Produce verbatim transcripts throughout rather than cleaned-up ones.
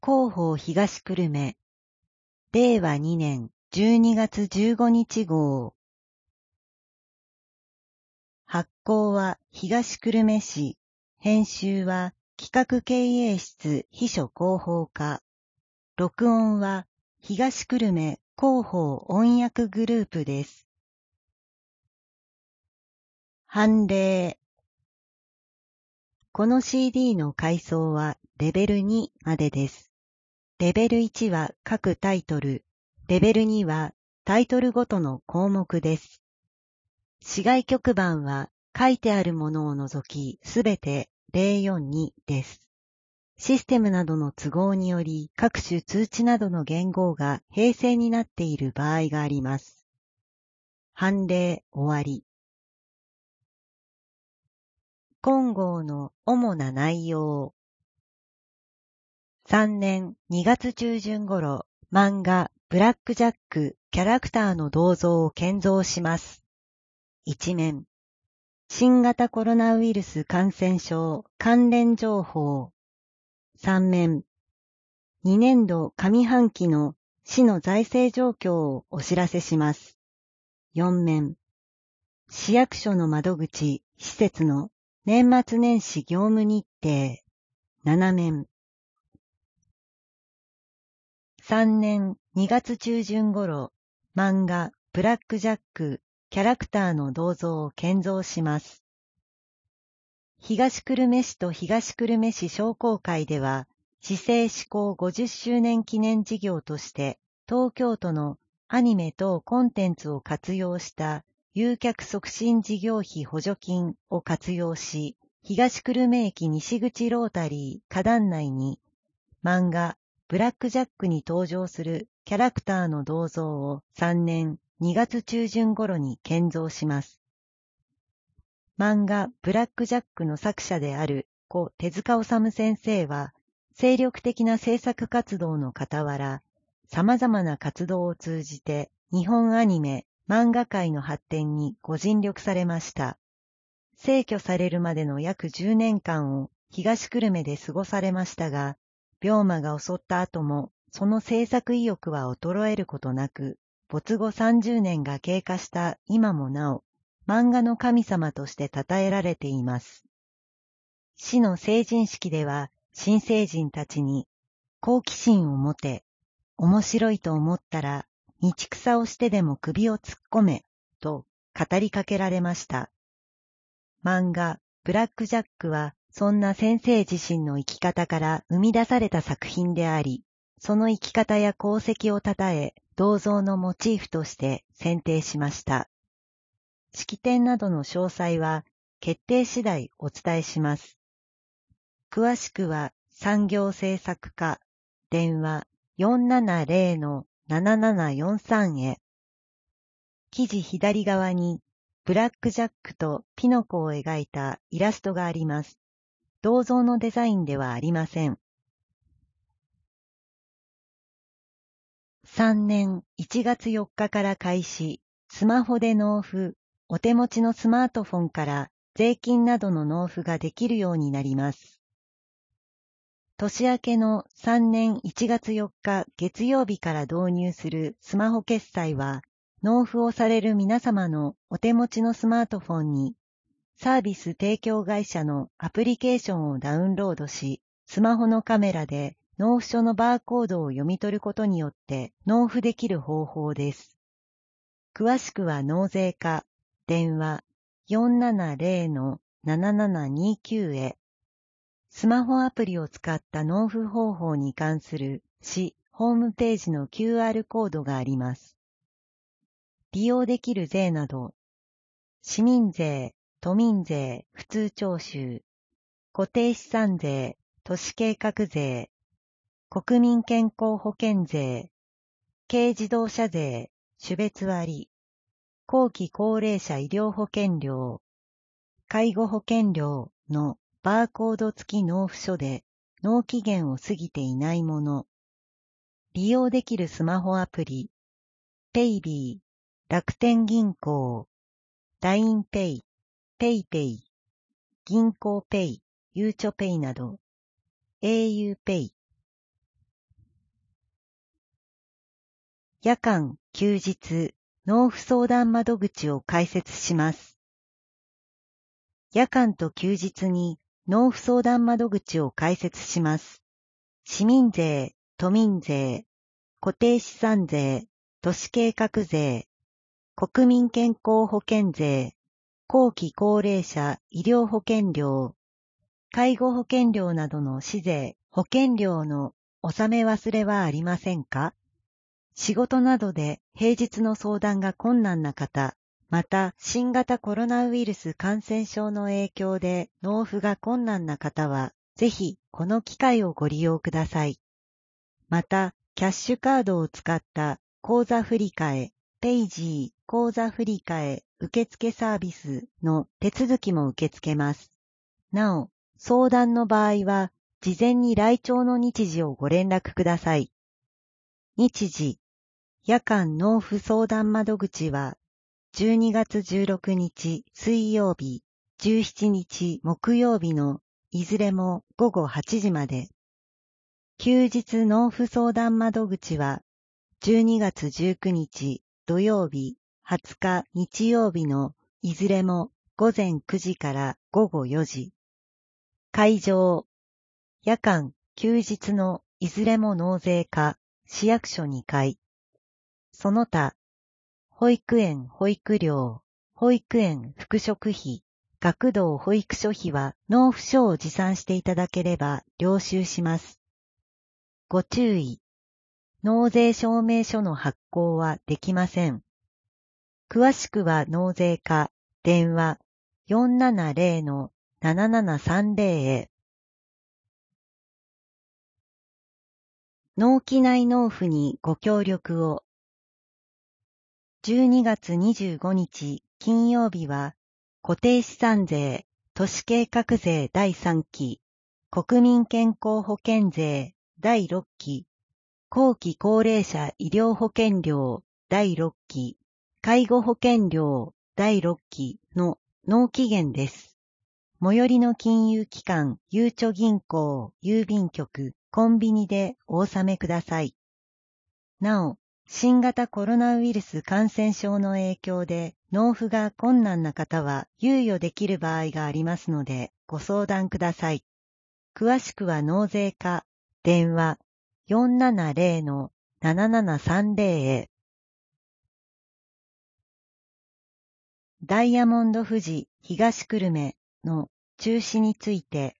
広報東久留米、れいわにねんじゅうにがつじゅうごにち号。発行は東久留米市、編集は企画経営室秘書広報課、録音は東久留米広報音訳グループです。判例。この シーディー の階層はレベルにまでです。レベルいちは各タイトル、レベルにはタイトルごとの項目です。市外局番は書いてあるものを除きすべてゼロよんにです。システムなどの都合により各種通知などの言語が併成になっている場合があります。判例終わり。今号の主な内容。さんねんにがつちゅうじゅん頃、漫画ブラックジャックキャラクターの銅像を建造します。一面。新型コロナウイルス感染症関連情報。三面。にねんど上半期の市の財政状況をお知らせします。四面。市役所の窓口、施設の年末年始業務日程。七面。さんねんにがつちゅうじゅん頃、漫画ブラックジャックキャラクターの銅像を建造します。東久留米市と東久留米市商工会では、市政施行ごじゅっしゅうねん記念事業として、東京都のアニメ等コンテンツを活用した誘客促進事業費補助金を活用し、東久留米駅西口ロータリー花壇内に漫画ブラックジャックに登場するキャラクターの銅像をさんねんにがつちゅうじゅん頃に建造します。漫画ブラックジャックの作者である故手塚治虫先生は、精力的な制作活動の傍ら、様々な活動を通じて日本アニメ、漫画界の発展にご尽力されました。逝去されるまでの約じゅうねんかんを東久留米で過ごされましたが、病魔が襲った後もその制作意欲は衰えることなく、没後さんじゅうねんが経過した今もなお、漫画の神様として称えられています。市の成人式では、新成人たちに、好奇心を持て、面白いと思ったら、道草をしてでも首を突っ込め、と語りかけられました。漫画、ブラックジャックは、そんな先生自身の生き方から生み出された作品であり、その生き方や功績を称え、銅像のモチーフとして選定しました。式典などの詳細は決定次第お伝えします。詳しくは産業政策課電話 よんななゼロ のななななよんさん へ。記事左側にブラックジャックとピノコを描いたイラストがあります。銅像のデザインではありません。さんねんいちがつよっかから開始、スマホで納付、お手持ちのスマートフォンから税金などの納付ができるようになります。年明けのさんねんいちがつよっか月曜日から導入するスマホ決済は、納付をされる皆様のお手持ちのスマートフォンに、サービス提供会社のアプリケーションをダウンロードし、スマホのカメラで納付書のバーコードを読み取ることによって納付できる方法です。詳しくは納税課電話 よんななゼロ のななななにきゅう へ。スマホアプリを使った納付方法に関する市ホームページの キューアール コードがあります。利用できる税など、市民税、都民税、普通徴収、固定資産税、都市計画税、国民健康保険税、軽自動車税、種別割、後期高齢者医療保険料、介護保険料のバーコード付き納付書で納期限を過ぎていないもの、利用できるスマホアプリ、ペイビー、楽天銀行、ラインペイ、ペイペイ、銀行ペイ、ゆうちょペイなど、au ペイ、 夜間、休日、納付相談窓口を開設します。夜間と休日に納付相談窓口を開設します。市民税、都民税、固定資産税、都市計画税、国民健康保険税、後期高齢者医療保険料、介護保険料などの市税、保険料の納め忘れはありませんか？仕事などで平日の相談が困難な方、また新型コロナウイルス感染症の影響で納付が困難な方は、ぜひこの機会をご利用ください。また、キャッシュカードを使った口座振替、ペイジー口座振替受付サービスの手続きも受け付けます。なお、相談の場合は、事前に来庁の日時をご連絡ください。日時、夜間納付相談窓口は、じゅうにがつじゅうろくにち水曜日、じゅうしちにち木曜日のいずれもごごはちじまで。休日納付相談窓口は、じゅうにがつじゅうくにち土曜日、はつか日曜日のいずれもごぜんくじからごごよじ。会場、夜間、休日のいずれも納税課、市役所にかい。その他、保育園保育料、保育園服飾費、学童保育所費は納付書を持参していただければ領収します。ご注意。納税証明書の発行はできません。詳しくは納税課、電話 よんななぜろ ななななさんぜろ へ。納期内納付にご協力を。じゅうにがつにじゅうごにち金曜日は、固定資産税、都市計画税だいさんき、国民健康保険税だいろっき、後期高齢者医療保険料だいろっき、介護保険料だいろっきの納期限です。最寄りの金融機関、ゆうちょ銀行、郵便局、コンビニでお納めください。なお、新型コロナウイルス感染症の影響で納付が困難な方は猶予できる場合がありますのでご相談ください。詳しくは納税課、電話 よんななぜろ ななななさんぜろ へ。ダイヤモンド富士東久留米の中止について、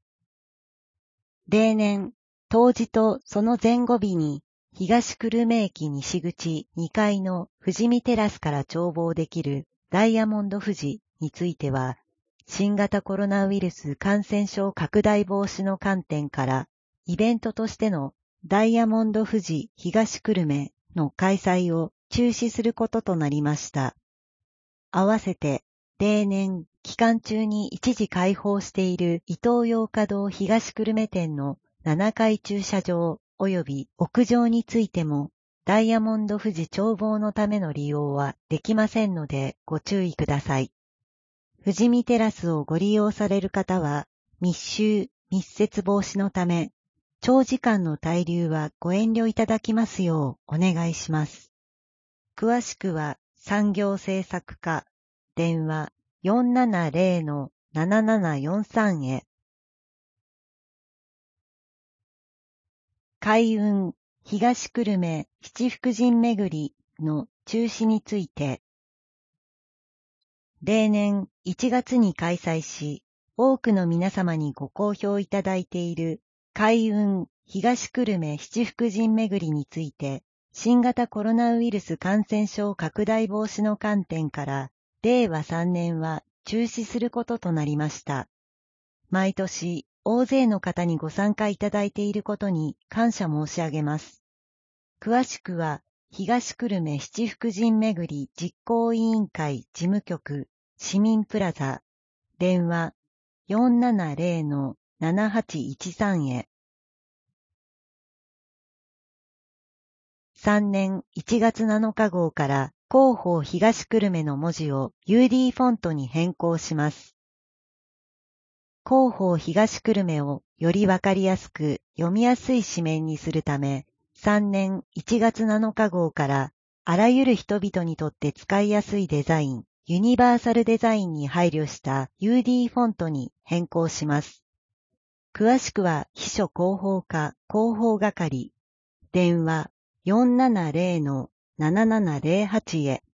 例年、当時とその前後日に東久留米駅西口にかいの富士見テラスから眺望できるダイヤモンド富士については、新型コロナウイルス感染症拡大防止の観点から、イベントとしてのダイヤモンド富士東久留米の開催を中止することとなりました。合わせて、例年、期間中に一時開放しているイトーヨーカドー東久留米店のななかい駐車場及び屋上についても、ダイヤモンド富士眺望のための利用はできませんのでご注意ください。富士見テラスをご利用される方は、密集、密接防止のため、長時間の滞留はご遠慮いただきますようお願いします。詳しくは産業政策課、電話 よんななぜろ ななななよんさん へ。開運東久留米七福神巡りの中止について、例年いちがつに開催し、多くの皆様にご好評いただいている開運東久留米七福神巡りについて、新型コロナウイルス感染症拡大防止の観点から、れいわさんねんは中止することとなりました。毎年、大勢の方にご参加いただいていることに感謝申し上げます。詳しくは、東久留米七福神巡り実行委員会事務局市民プラザ、電話 よんななぜろ ななはちいちさん へ。さんねんいちがつなのか号から広報東久留米の文字を ユーディー フォントに変更します。広報東久留米をよりわかりやすく読みやすい紙面にするため、 さんねんいちがつなのか号からあらゆる人々にとって使いやすいデザイン、ユニバーサルデザインに配慮した ユーディー フォントに変更します。詳しくは秘書広報課広報係、電話 よんななゼロのななななゼロはち へ。